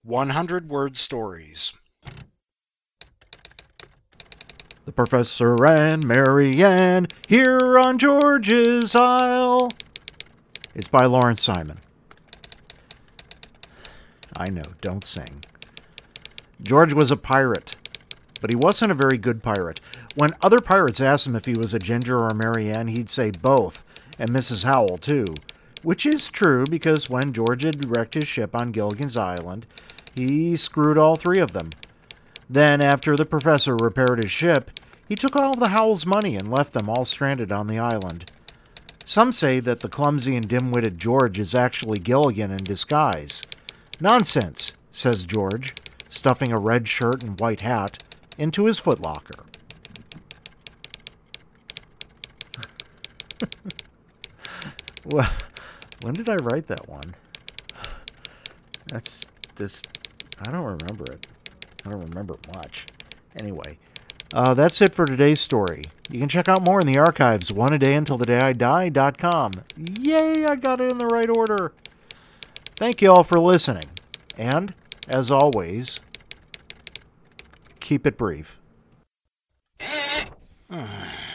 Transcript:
100-word stories. The Professor and Mary Ann here on George's Isle. It's by Lawrence Simon. I know, don't sing. George was a pirate, but he wasn't a very good pirate. When other pirates asked him if he was a Ginger or a Mary Ann, he'd say both, and Mrs. Howell too. Which is true because when George had wrecked his ship on Gilligan's Island, he screwed all three of them. Then, after the professor repaired his ship, he took all of the Howells' money and left them all stranded on the island. Some say that the clumsy and dim-witted George is actually Gilligan in disguise. Nonsense, says George, stuffing a red shirt and white hat into his footlocker. Well, when did I write that one? That's just, I don't remember it. I don't remember much. Anyway, that's it for today's story. You can check out more in the archives, oneadayuntilthedayidie.com. Yay, I got it in the right order. Thank you all for listening. And, as always, keep it brief.